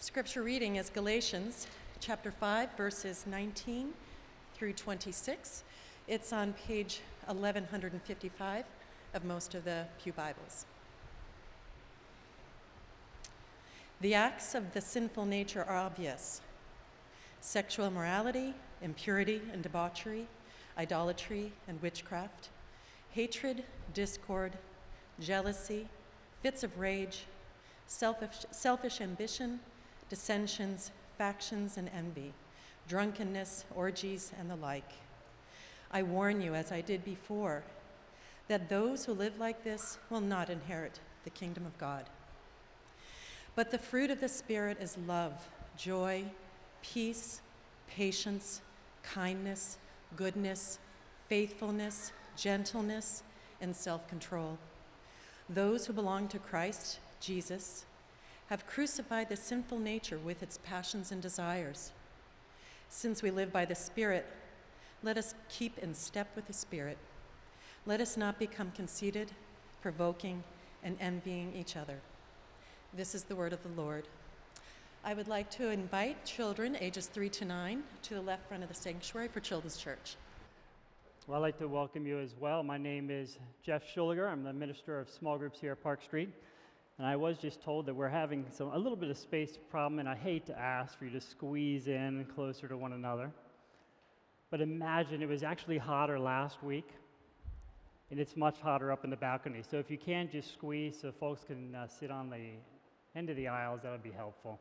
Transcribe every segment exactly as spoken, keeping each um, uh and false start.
Scripture reading is Galatians chapter five, verses nineteen through twenty-six. It's on page eleven fifty-five of most of the Pew Bibles. The acts of the sinful nature are obvious: sexual immorality, impurity and debauchery, idolatry and witchcraft, hatred, discord, jealousy, fits of rage, selfish, selfish ambition, dissensions, factions, and envy, drunkenness, orgies, and the like. I warn you, as I did before, that those who live like this will not inherit the kingdom of God. But the fruit of the Spirit is love, joy, peace, patience, kindness, goodness, faithfulness, gentleness, and self-control. Those who belong to Christ Jesus have crucified the sinful nature with its passions and desires. Since we live by the Spirit, let us keep in step with the Spirit. Let us not become conceited, provoking, and envying each other. This is the word of the Lord. I would like to invite children ages three to nine to the left front of the sanctuary for Children's Church. Well, I'd like to welcome you as well. My name is Jeff Schuliger. I'm the Minister of Small Groups here at Park Street. And I was just told that we're having some, a little bit of space problem, and I hate to ask for you to squeeze in closer to one another. But imagine it was actually hotter last week, and it's much hotter up in the balcony. So if you can just squeeze so folks can uh, sit on the end of the aisles, that would be helpful.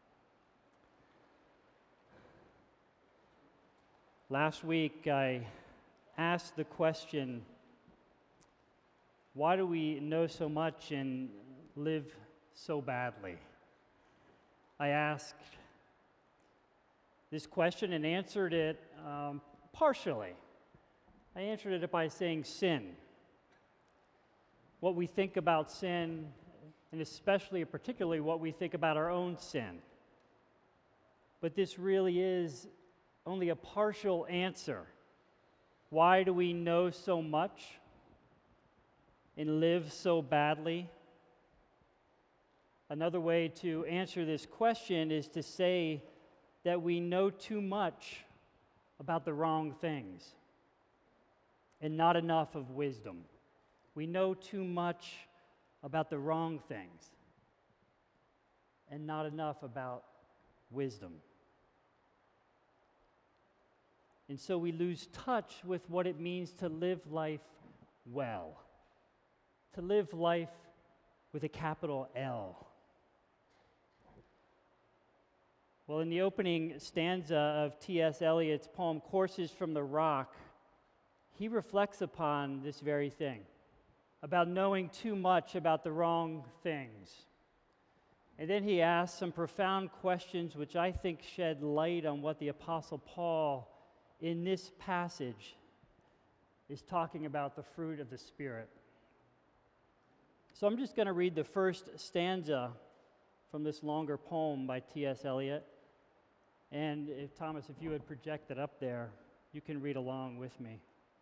Last week, I asked the question, why do we know so much and live so badly? I asked this question and answered it um, partially. I answered it by saying sin. What we think about sin, and especially, particularly, what we think about our own sin. But this really is only a partial answer. Why do we know so much and live so badly? Another way to answer this question is to say that we know too much about the wrong things and not enough of wisdom. We know too much about the wrong things and not enough about wisdom. And so we lose touch with what it means to live life well, to live life with a capital L. Well, in the opening stanza of T S Eliot's poem, Courses from the Rock, he reflects upon this very thing, about knowing too much about the wrong things. And then he asks some profound questions which I think shed light on what the Apostle Paul in this passage is talking about, the fruit of the Spirit. So I'm just going to read the first stanza from this longer poem by T S Eliot. And if, Thomas, if you would project it up there, you can read along with me.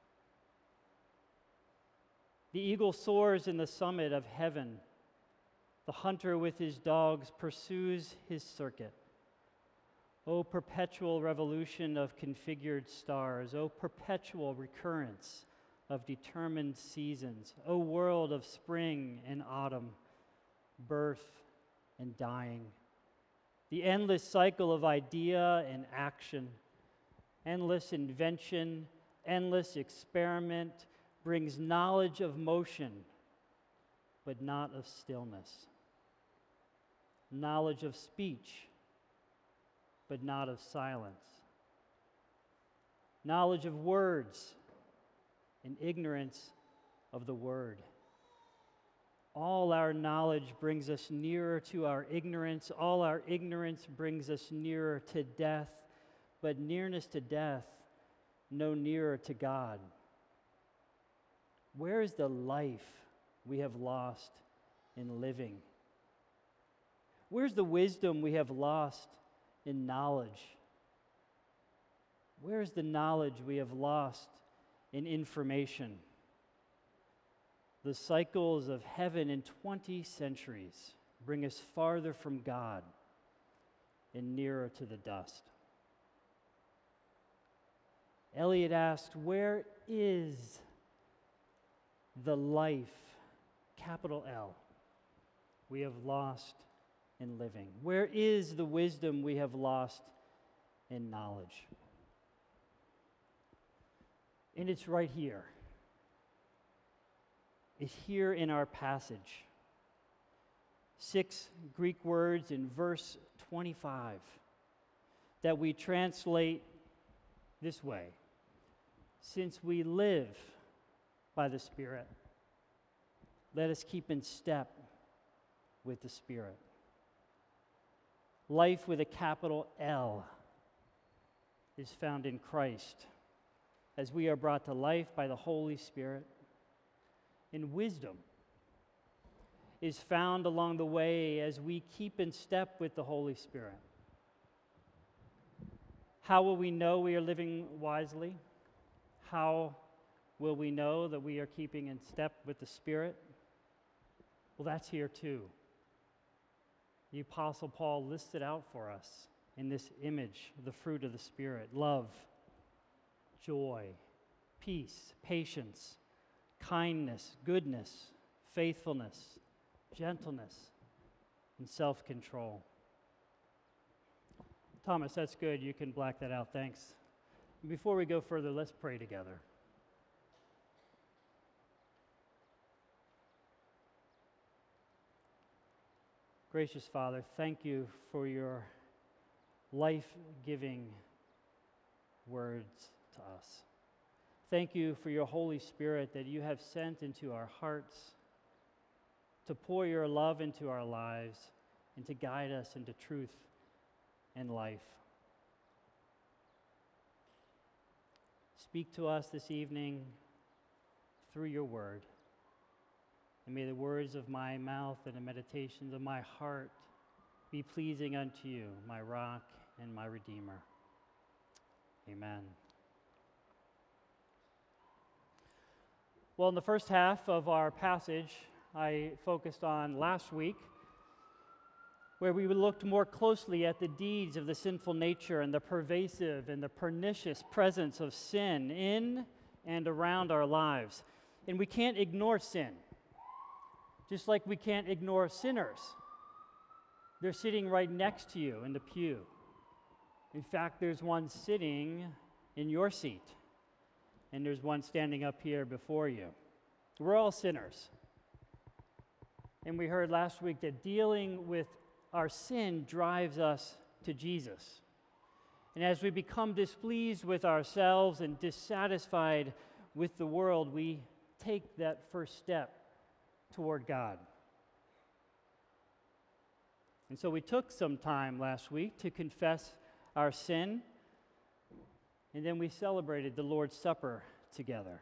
The eagle soars in the summit of heaven. The hunter with his dogs pursues his circuit. O perpetual revolution of configured stars, O perpetual recurrence of determined seasons, O world of spring and autumn, birth and dying, the endless cycle of idea and action, endless invention, endless experiment brings knowledge of motion, but not of stillness, knowledge of speech, but not of silence, knowledge of words and ignorance of the word. All our knowledge brings us nearer to our ignorance. All our ignorance brings us nearer to death, but nearness to death, no nearer to God. Where is the life we have lost in living? Where's the wisdom we have lost in knowledge? Where's the knowledge we have lost in information? The cycles of heaven in twenty centuries bring us farther from God and nearer to the dust. Eliot asked, where is the life, capital L, we have lost in living? Where is the wisdom we have lost in knowledge? And it's right here. It's here in our passage. Six Greek words in verse twenty-five that we translate this way: since we live by the Spirit, let us keep in step with the Spirit. Life with a capital L is found in Christ as we are brought to life by the Holy Spirit. And wisdom is found along the way as we keep in step with the Holy Spirit. How will we know we are living wisely? How will we know that we are keeping in step with the Spirit? Well, that's here too. The Apostle Paul lists it out for us in this image, the fruit of the Spirit: love, joy, peace, patience, kindness, goodness, faithfulness, gentleness, and self-control. Thomas, that's good. You can black that out. Thanks. Before we go further, let's pray together. Gracious Father, thank you for your life-giving words to us. Thank you for your Holy Spirit that you have sent into our hearts to pour your love into our lives and to guide us into truth and life. Speak to us this evening through your word. And may the words of my mouth and the meditations of my heart be pleasing unto you, my rock and my redeemer. Amen. Well, in the first half of our passage, I focused on last week, where we looked more closely at the deeds of the sinful nature and the pervasive and the pernicious presence of sin in and around our lives. And we can't ignore sin, just like we can't ignore sinners. They're sitting right next to you in the pew. In fact, there's one sitting in your seat, and there's one standing up here before you. We're all sinners. And we heard last week that dealing with our sin drives us to Jesus. And as we become displeased with ourselves and dissatisfied with the world, we take that first step toward God. And so we took some time last week to confess our sin, and then we celebrated the Lord's Supper together.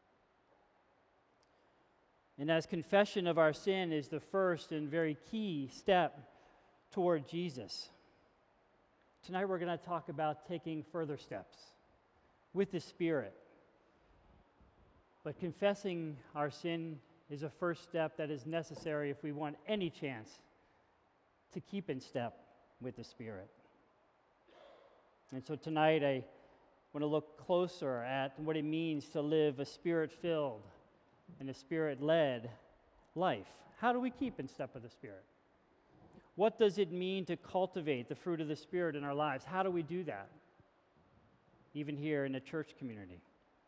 And as confession of our sin is the first and very key step toward Jesus, tonight we're going to talk about taking further steps with the Spirit. But confessing our sin is a first step that is necessary if we want any chance to keep in step with the Spirit. And so tonight I want to look closer at what it means to live a Spirit-filled and a Spirit-led life. How do we keep in step with the Spirit? What does it mean to cultivate the fruit of the Spirit in our lives? How do we do that, even here in the church community?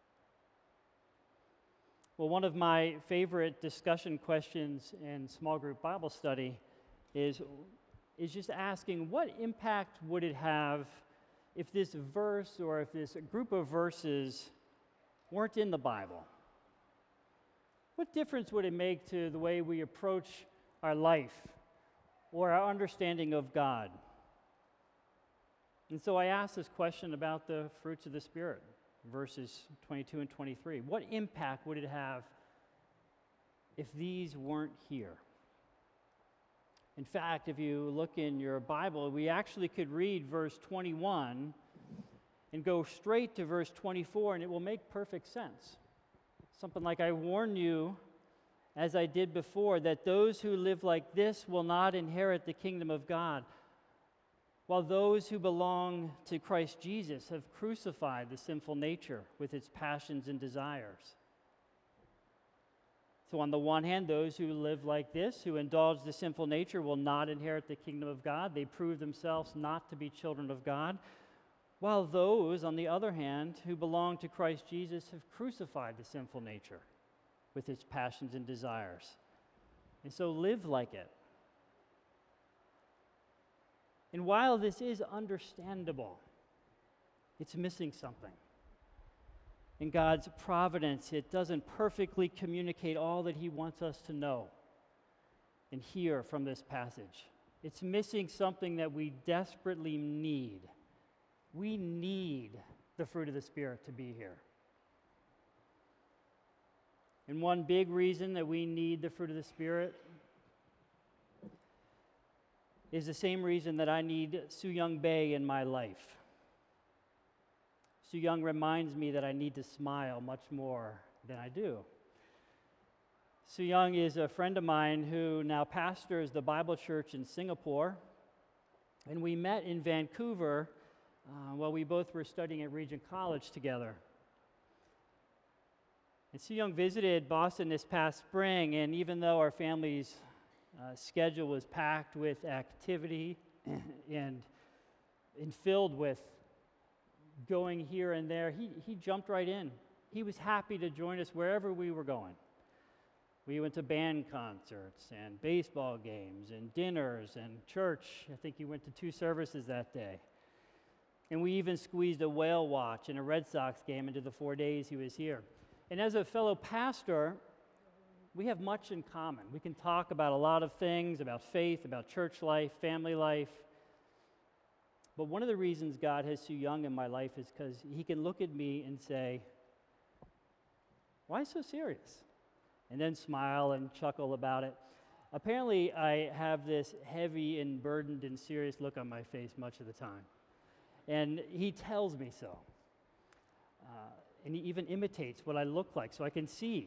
Well, one of my favorite discussion questions in small group Bible study is, is just asking, what impact would it have if this verse or if this group of verses weren't in the Bible? What difference would it make to the way we approach our life or our understanding of God? And so I asked this question about the fruits of the Spirit, verses twenty-two and twenty-three. What impact would it have if these weren't here? In fact, if you look in your Bible, we actually could read verse twenty-one and go straight to verse twenty-four, and it will make perfect sense. Something like, I warn you, as I did before, that those who live like this will not inherit the kingdom of God. while those who belong to Christ Jesus have crucified the sinful nature with its passions and desires. So on the one hand, those who live like this, who indulge the sinful nature, will not inherit the kingdom of God. They prove themselves not to be children of God. While those, on the other hand, who belong to Christ Jesus have crucified the sinful nature with its passions and desires. And so live like it. And while this is understandable, it's missing something. In God's providence, it doesn't perfectly communicate all that He wants us to know and hear from this passage. It's missing something that we desperately need. We need the fruit of the Spirit to be here. And one big reason that we need the fruit of the Spirit is the same reason that I need Soo-Young Bae in my life. Soo-Young reminds me that I need to smile much more than I do. Soo-Young is a friend of mine who now pastors the Bible church in Singapore. And we met in Vancouver uh, while we both were studying at Regent College together. And Soo-Young visited Boston this past spring, and even though our family's uh, schedule was packed with activity and, and filled with going here and there, he, he jumped right in. He was happy to join us wherever we were going. We went to band concerts and baseball games and dinners and church. I think he went to two services that day. And we even squeezed a whale watch and a Red Sox game into the four days he was here. And as a fellow pastor, we have much in common. We can talk about a lot of things, about faith, about church life, family life. But one of the reasons God has Soo-Young in my life is because he can look at me and say, "Why so serious?" And then smile and chuckle about it. Apparently, I have this heavy and burdened and serious look on my face much of the time. And he tells me so. Uh, and he even imitates what I look like so I can see.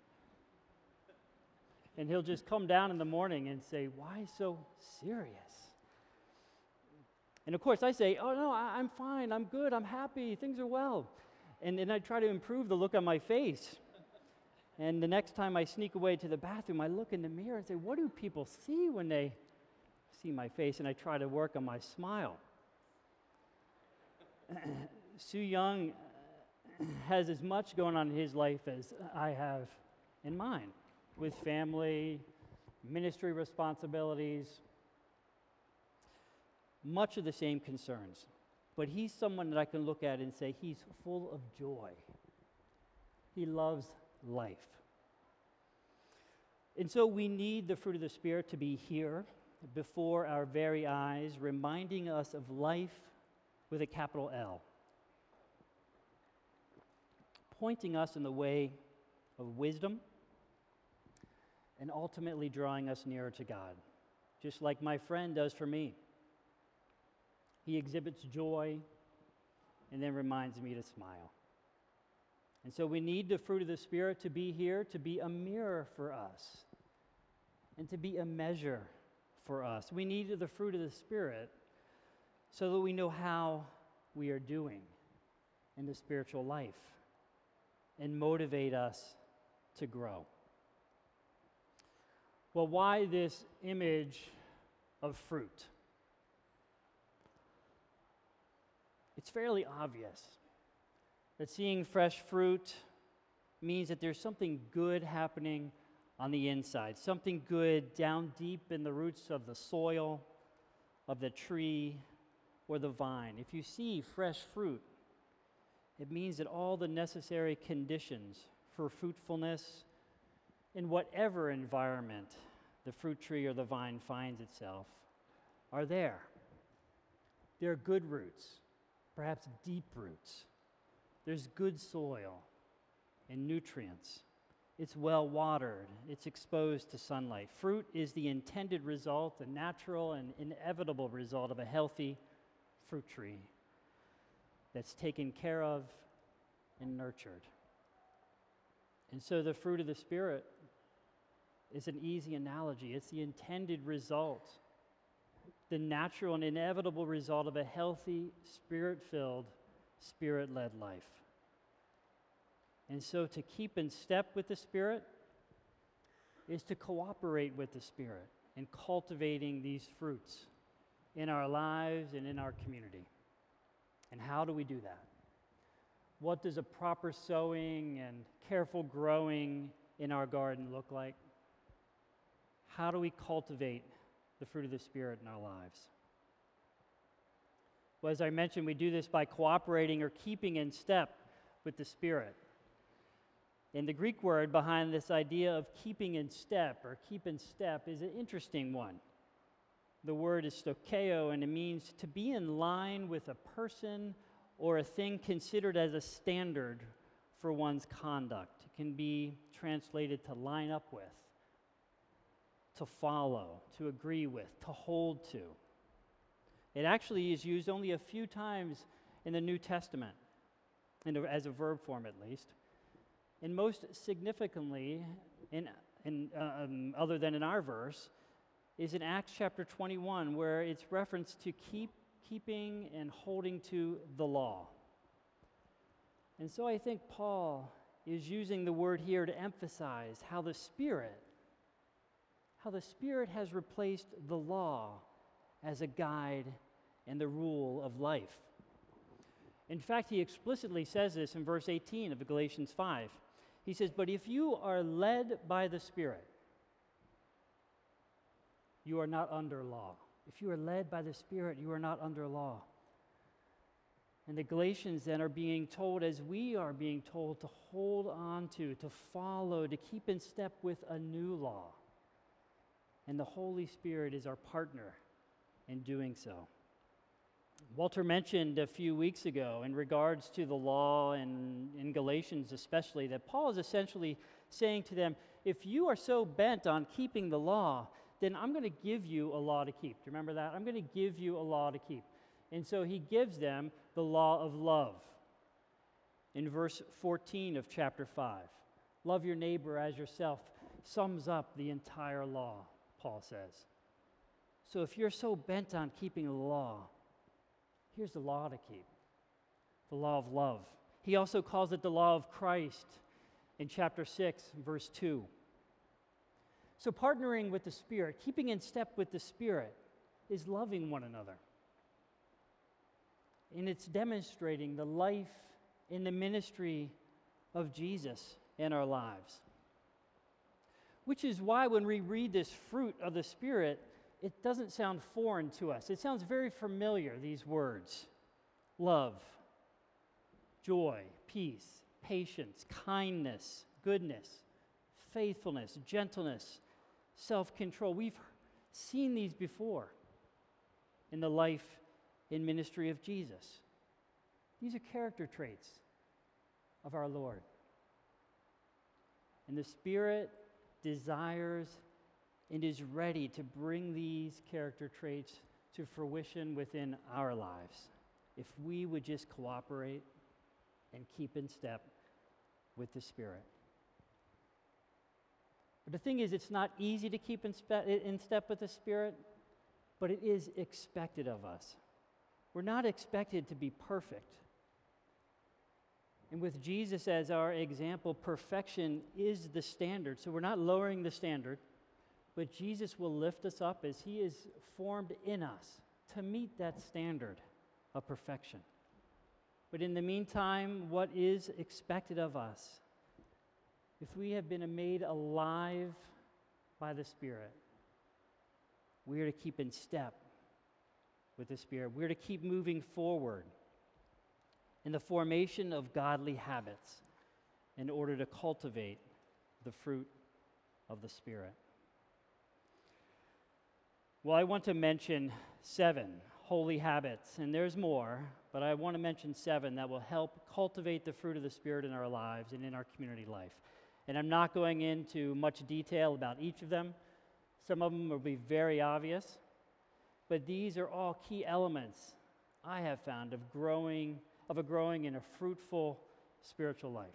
And he'll just come down in the morning and say, "Why so serious?" And of course I say, "Oh no, I, I'm fine, I'm good, I'm happy, things are well." And then I try to improve the look on my face. And the next time I sneak away to the bathroom, I look in the mirror and say, "What do people see when they see my face?" And I try to work on my smile. Soo-Young has as much going on in his life as I have in mine, with family, ministry responsibilities, much of the same concerns. But he's someone that I can look at and say he's full of joy. He loves life. And so we need the fruit of the Spirit to be here before our very eyes, reminding us of life with a capital L, pointing us in the way of wisdom and ultimately drawing us nearer to God, just like my friend does for me. He exhibits joy and then reminds me to smile. And so we need the fruit of the Spirit to be here, to be a mirror for us, and to be a measure for us. We need the fruit of the Spirit so that we know how we are doing in the spiritual life and motivate us to grow. Well, why this image of fruit? It's fairly obvious that seeing fresh fruit means that there's something good happening on the inside, something good down deep in the roots of the soil, of the tree, or the vine. If you see fresh fruit, it means that all the necessary conditions for fruitfulness in whatever environment the fruit tree or the vine finds itself are there. There are good roots, perhaps deep roots. There's good soil and nutrients. It's well watered. It's exposed to sunlight. Fruit is the intended result, the natural and inevitable result of a healthy fruit tree that's taken care of and nurtured. And so the fruit of the Spirit is an easy analogy. It's the intended result, the natural and inevitable result of a healthy, spirit-filled, spirit-led life. And so to keep in step with the Spirit is to cooperate with the Spirit in cultivating these fruits in our lives and in our community. And how do we do that? What does a proper sowing and careful growing in our garden look like? How do we cultivate the fruit of the Spirit in our lives? Well, as I mentioned, we do this by cooperating or keeping in step with the Spirit. And the Greek word behind this idea of keeping in step or keep in step is an interesting one. The word is stokeo, and it means to be in line with a person or a thing considered as a standard for one's conduct. It can be translated to line up with, to follow, to agree with, to hold to. It actually is used only a few times in the New Testament, in a, as a verb form at least. And most significantly, in, in, uh, um, other than in our verse, is in Acts chapter twenty-one, where it's referenced to keep, keeping and holding to the law. And so I think Paul is using the word here to emphasize how the Spirit, how the Spirit has replaced the law as a guide and the rule of life. In fact, he explicitly says this in verse eighteen of Galatians five. He says, "But if you are led by the Spirit, you are not under law." If you are led by the Spirit, you are not under law. And the Galatians then are being told, as we are being told, to hold on to, to follow, to keep in step with a new law. And the Holy Spirit is our partner in doing so. Walter mentioned a few weeks ago in regards to the law and in Galatians especially that Paul is essentially saying to them, if you are so bent on keeping the law, then I'm going to give you a law to keep. Do you remember that? I'm going to give you a law to keep. And so he gives them the law of love. In verse fourteen of chapter five, love your neighbor as yourself sums up the entire law, Paul says. So if you're so bent on keeping the law, here's the law to keep, the law of love. He also calls it the law of Christ in chapter six, verse two. So partnering with the Spirit, keeping in step with the Spirit, is loving one another. And it's demonstrating the life in the ministry of Jesus in our lives. Which is why when we read this fruit of the Spirit, it doesn't sound foreign to us. It sounds very familiar, these words. Love, joy, peace, patience, kindness, goodness, faithfulness, gentleness, self-control. We've seen these before in the life and ministry of Jesus. These are character traits of our Lord. And the Spirit desires and is ready to bring these character traits to fruition within our lives if we would just cooperate and keep in step with the Spirit. But the thing is, it's not easy to keep in, spe- in step with the Spirit, but it is expected of us. We're not expected to be perfect. And with Jesus as our example, perfection is the standard. So we're not lowering the standard, but Jesus will lift us up as he is formed in us to meet that standard of perfection. But in the meantime, what is expected of us, if we have been made alive by the Spirit, we are to keep in step with the Spirit. We're to keep moving forward in the formation of godly habits in order to cultivate the fruit of the Spirit. Well, I want to mention seven holy habits, and there's more, but I want to mention seven that will help cultivate the fruit of the Spirit in our lives and in our community life. And I'm not going into much detail about each of them. Some of them will be very obvious, but these are all key elements I have found of growing, of a growing and a fruitful spiritual life.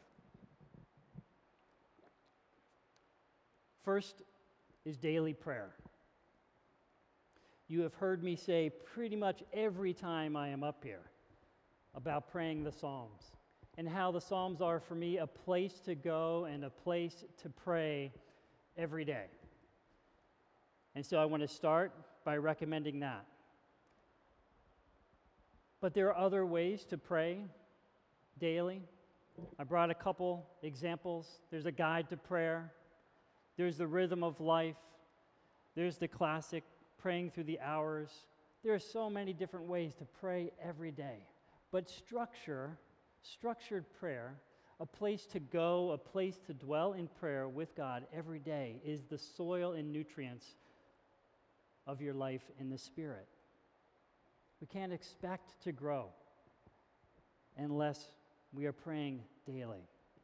First is daily prayer. you have heard me say pretty much every time I am up here about praying the Psalms and how the Psalms are for me a place to go and a place to pray every day. And so I want to start by recommending that. But there are other ways to pray daily. I brought a couple examples. There's a guide to prayer. There's the rhythm of life. There's the classic praying through the hours. There are so many different ways to pray every day. But structure, structured prayer, a place to go, a place to dwell in prayer with God every day is the soil and nutrients of your life in the Spirit. We can't expect to grow unless we are praying daily.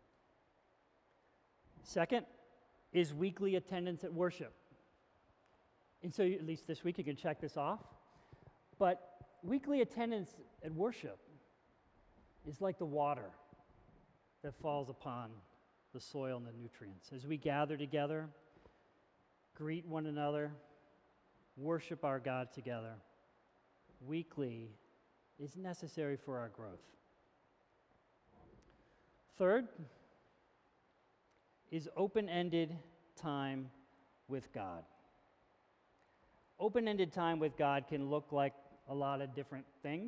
Second is weekly attendance at worship. And so, at least this week, you can check this off. But weekly attendance at worship is like the water that falls upon the soil and the nutrients. As we gather together, greet one another, worship our God together, weekly is necessary for our growth. Third is open-ended time with God. Open-ended time with God can look like a lot of different things.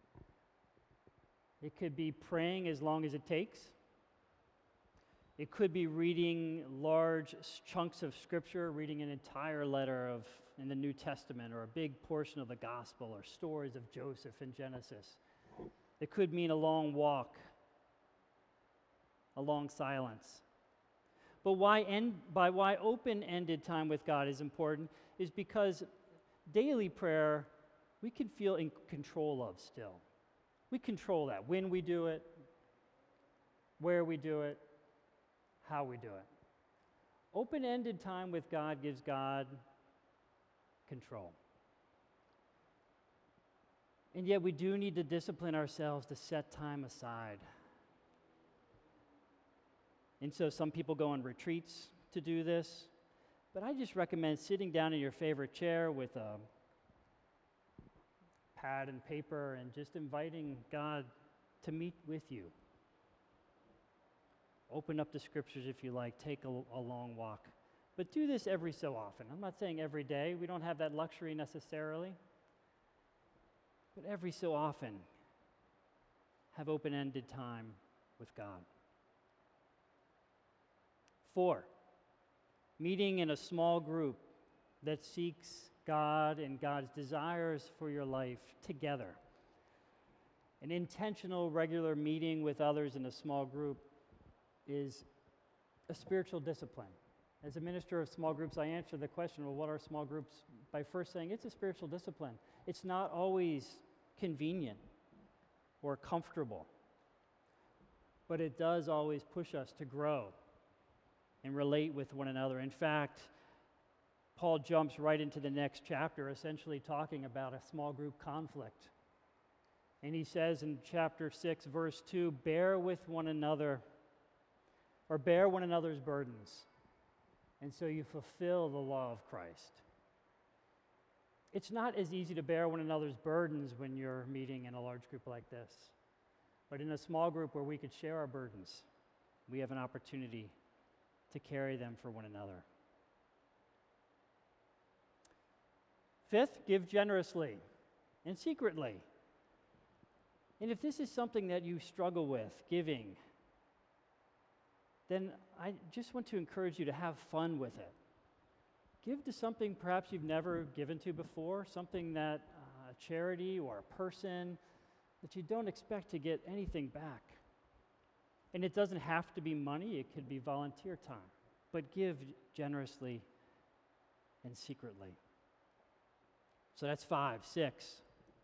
It could be praying as long as it takes. It could be reading large chunks of Scripture, reading an entire letter of in the New Testament, or a big portion of the Gospel, or stories of Joseph in Genesis. It could mean a long walk, a long silence. But why end, by why open-ended time with God is important is because daily prayer we can feel in control of still. We control that, when we do it, where we do it, how we do it. Open-ended time with God gives God control. And yet we do need to discipline ourselves to set time aside. And so some people go on retreats to do this, but I just recommend sitting down in your favorite chair with a pad and paper and just inviting God to meet with you. Open up the Scriptures if you like, take a, a long walk. But do this every so often. I'm not saying every day. We don't have that luxury necessarily. But every so often, have open-ended time with God. Four, meeting in a small group that seeks God and God's desires for your life together. An intentional, regular meeting with others in a small group is a spiritual discipline. As a minister of small groups, I answer the question, well, what are small groups? By first saying it's a spiritual discipline. It's not always convenient or comfortable, but it does always push us to grow and relate with one another. In fact, Paul jumps right into the next chapter, essentially talking about a small group conflict. And he says in chapter six, verse two, bear with one another, or bear one another's burdens, and so you fulfill the law of Christ. It's not as easy to bear one another's burdens when you're meeting in a large group like this. But in a small group where we could share our burdens, we have an opportunity to carry them for one another. Fifth, give generously and secretly. And if this is something that you struggle with, giving, then I just want to encourage you to have fun with it. Give to something perhaps you've never given to before, something that uh, a charity or a person that you don't expect to get anything back. And it doesn't have to be money, it could be volunteer time. But give generously and secretly. So that's five. Six,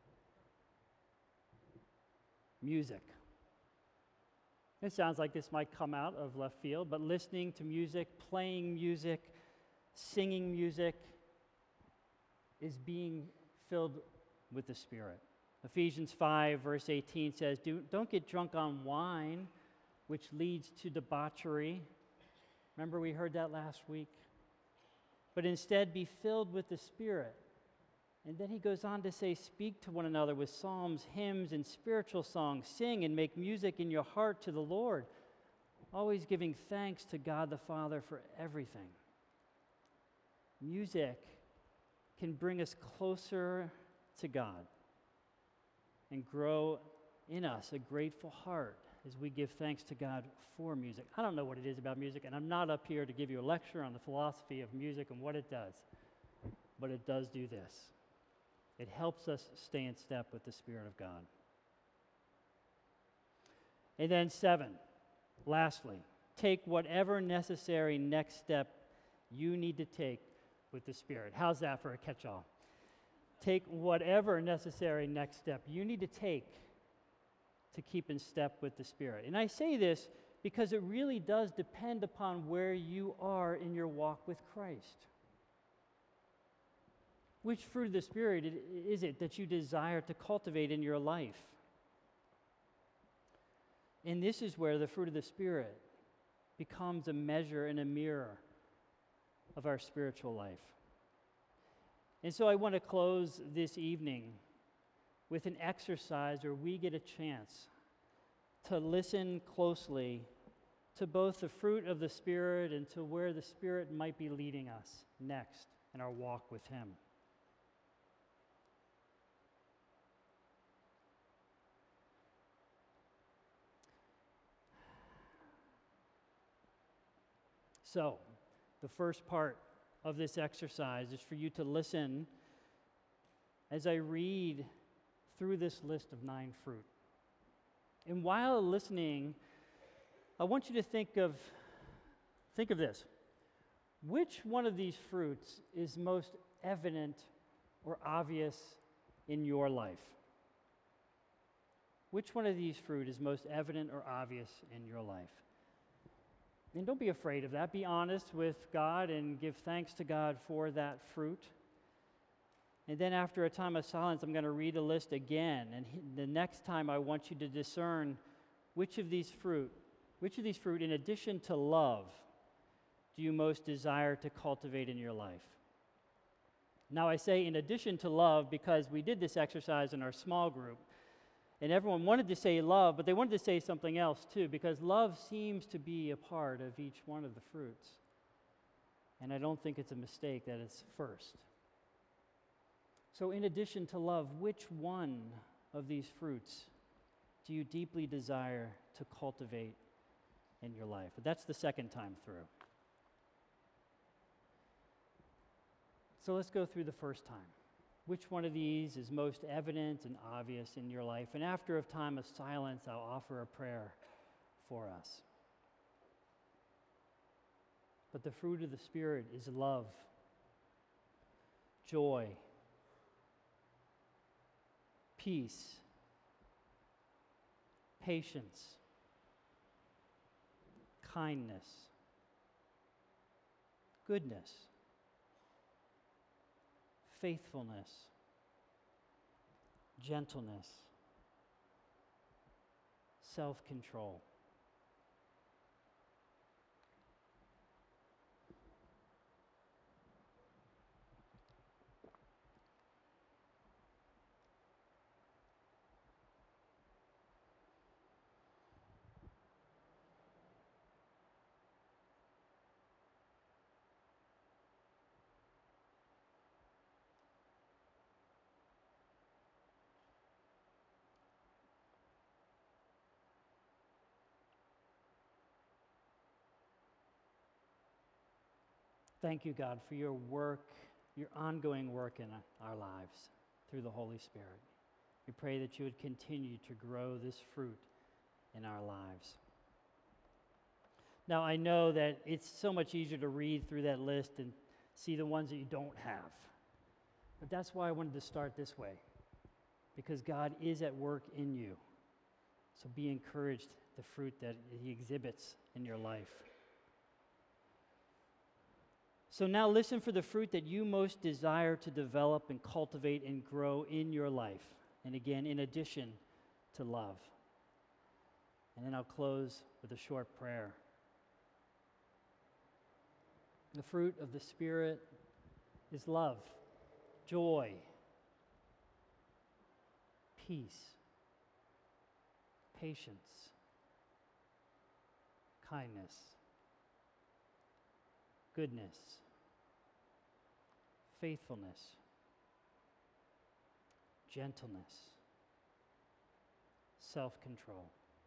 music. It sounds like this might come out of left field, but listening to music, playing music, singing music is being filled with the Spirit. Ephesians five, verse eighteen says, Do, don't get drunk on wine, which leads to debauchery. Remember we heard that last week? But instead be filled with the Spirit, And then he goes on to say, speak to one another with psalms, hymns, and spiritual songs. Sing and make music in your heart to the Lord, always giving thanks to God the Father for everything. Music can bring us closer to God and grow in us a grateful heart as we give thanks to God for music. I don't know what it is about music, and I'm not up here to give you a lecture on the philosophy of music and what it does, but it does do this. It helps us stay in step with the Spirit of God. And then seven, lastly, take whatever necessary next step you need to take with the Spirit. How's that for a catch-all? Take whatever necessary next step you need to take to keep in step with the Spirit. And I say this because it really does depend upon where you are in your walk with Christ. Which fruit of the Spirit is it that you desire to cultivate in your life? And this is where the fruit of the Spirit becomes a measure and a mirror of our spiritual life. And so I want to close this evening with an exercise where we get a chance to listen closely to both the fruit of the Spirit and to where the Spirit might be leading us next in our walk with Him. So, the first part of this exercise is for you to listen as I read through this list of nine fruit. And while listening, I want you to think of think of this. Which one of these fruits is most evident or obvious in your life? Which one of these fruit is most evident or obvious in your life? And don't be afraid of that. Be honest with God and give thanks to God for that fruit. And then after a time of silence, I'm going to read a list again. And the next time I want you to discern which of these fruit, which of these fruit, in addition to love, do you most desire to cultivate in your life? Now I say in addition to love because we did this exercise in our small group. And everyone wanted to say love, but they wanted to say something else too, because love seems to be a part of each one of the fruits. And I don't think it's a mistake that it's first. So in addition to love, which one of these fruits do you deeply desire to cultivate in your life? But that's the second time through. So let's go through the first time. Which one of these is most evident and obvious in your life? And after a time of silence, I'll offer a prayer for us. But the fruit of the Spirit is love, joy, peace, patience, kindness, goodness, faithfulness, gentleness, self-control. Thank you, God, for your work, your ongoing work in our lives through the Holy Spirit. We pray that you would continue to grow this fruit in our lives. Now, I know that it's so much easier to read through that list and see the ones that you don't have. But that's why I wanted to start this way, because God is at work in you. So be encouraged, the fruit that He exhibits in your life. So now listen for the fruit that you most desire to develop and cultivate and grow in your life. And again, in addition to love. And then I'll close with a short prayer. The fruit of the Spirit is love, joy, peace, patience, kindness, goodness, faithfulness, gentleness, self-control.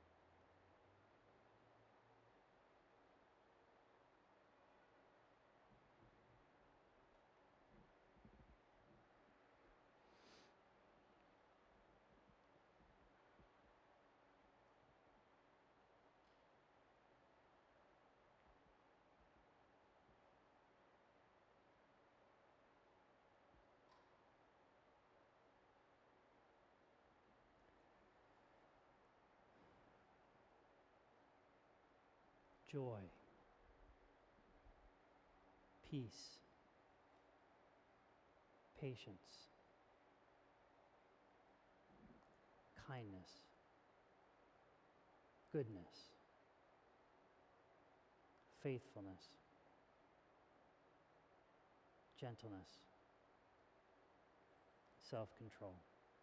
Joy, peace, patience, kindness, goodness, faithfulness, gentleness, self-control.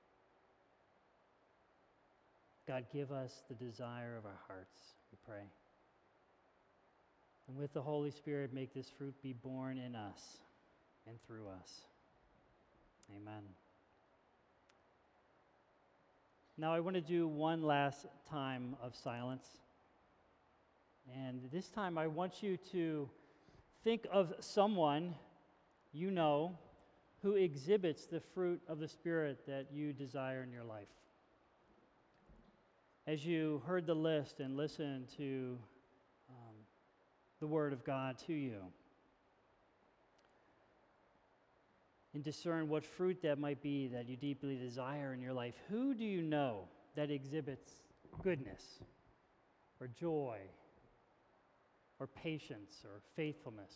God, give us the desire of our hearts, we pray. And with the Holy Spirit, make this fruit be born in us and through us. Amen. Now I want to do one last time of silence. And this time I want you to think of someone you know who exhibits the fruit of the Spirit that you desire in your life. As you heard the list and listened to um, the Word of God to you, and discern what fruit that might be that you deeply desire in your life. Who do you know that exhibits goodness or joy or patience or faithfulness?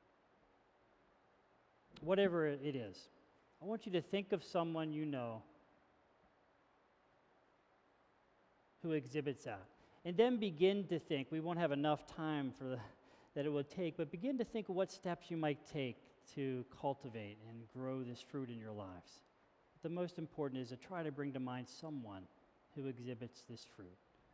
Whatever it is, I want you to think of someone you know who exhibits that. And then begin to think, we won't have enough time for the, that it will take, but begin to think of what steps you might take to cultivate and grow this fruit in your lives. The most important is to try to bring to mind someone who exhibits this fruit.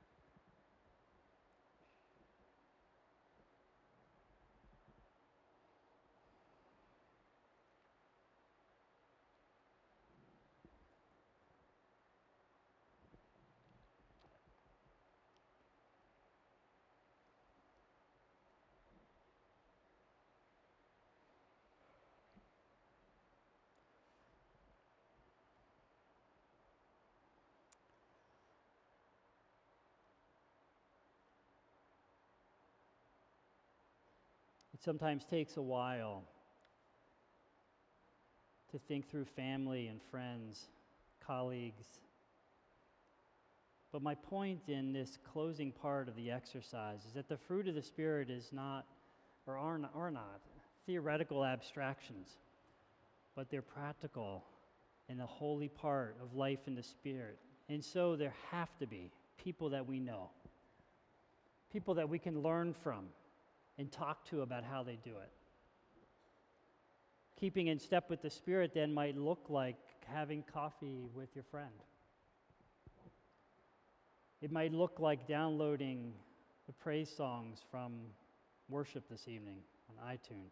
It sometimes takes a while to think through family and friends, colleagues. But my point in this closing part of the exercise is that the fruit of the Spirit is not, or are not, are not theoretical abstractions, but they're practical and a holy part of life in the Spirit. And so there have to be people that we know, people that we can learn from and talk to about how they do it. Keeping in step with the Spirit then might look like having coffee with your friend. It might look like downloading the praise songs from worship this evening on iTunes.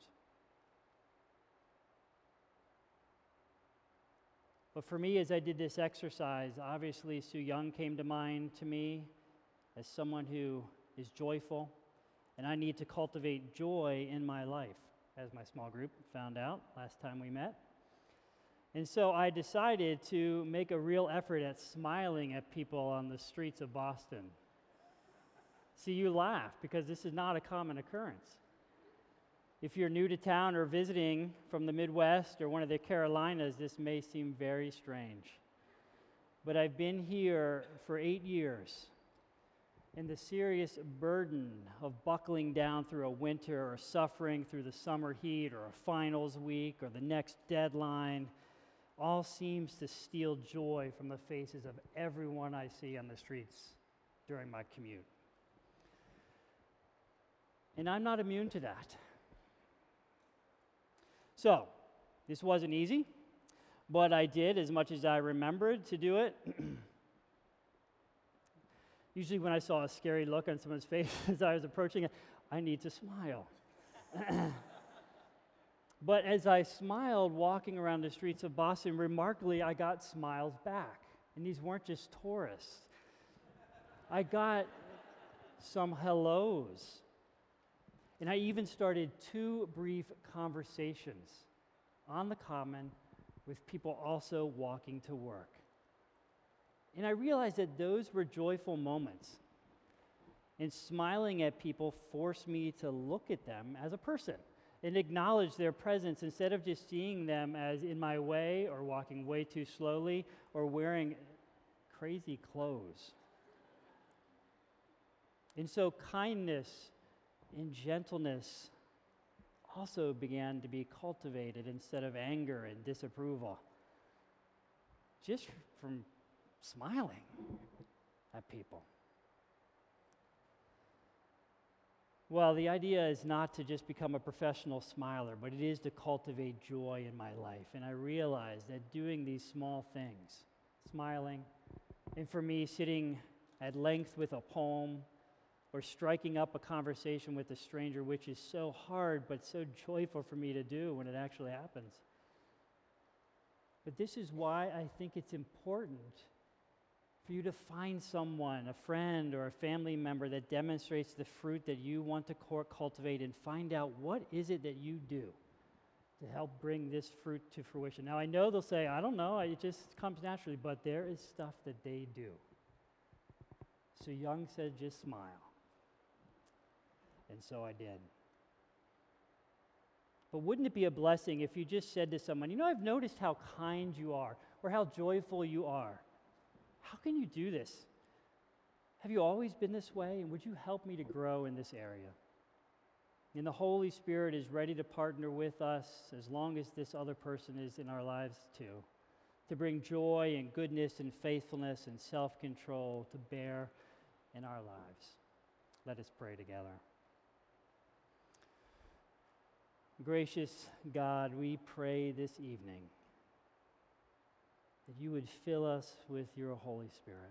But for me, as I did this exercise, obviously Sue Young came to mind to me as someone who is joyful, and I need to cultivate joy in my life, as my small group found out last time we met. And so I decided to make a real effort at smiling at people on the streets of Boston. See, you laugh because this is not a common occurrence. If you're new to town or visiting from the Midwest or one of the Carolinas, this may seem very strange. But I've been here for eight years. And the serious burden of buckling down through a winter or suffering through the summer heat or a finals week or the next deadline all seems to steal joy from the faces of everyone I see on the streets during my commute. And I'm not immune to that. So, this wasn't easy, but I did as much as I remembered to do it. Usually when I saw a scary look on someone's face as I was approaching it, I need to smile. But as I smiled walking around the streets of Boston, remarkably, I got smiles back. And these weren't just tourists. I got some hellos. And I even started two brief conversations on the common with people also walking to work. And I realized that those were joyful moments. And smiling at people forced me to look at them as a person and acknowledge their presence instead of just seeing them as in my way or walking way too slowly or wearing crazy clothes. And so kindness and gentleness also began to be cultivated instead of anger and disapproval, just from smiling at people. Well, the idea is not to just become a professional smiler, but it is to cultivate joy in my life. And I realize that doing these small things, smiling, and for me, sitting at length with a poem or striking up a conversation with a stranger, which is so hard but so joyful for me to do when it actually happens. But this is why I think it's important for you to find someone, a friend or a family member that demonstrates the fruit that you want to cultivate, and find out what is it that you do to help bring this fruit to fruition. Now, I know they'll say, I don't know, it just comes naturally, but there is stuff that they do. So Young said, just smile. And so I did. But wouldn't it be a blessing if you just said to someone, you know, I've noticed how kind you are, or how joyful you are. How can you do this? Have you always been this way? And would you help me to grow in this area? And the Holy Spirit is ready to partner with us as long as this other person is in our lives too, to bring joy and goodness and faithfulness and self-control to bear in our lives. Let us pray together. Gracious God, we pray this evening that you would fill us with your Holy Spirit,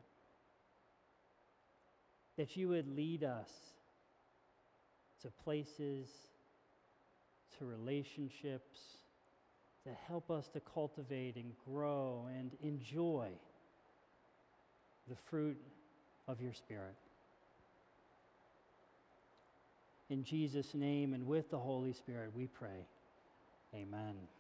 that you would lead us to places, to relationships, to help us to cultivate and grow and enjoy the fruit of your Spirit. In Jesus' name and with the Holy Spirit, we pray. Amen.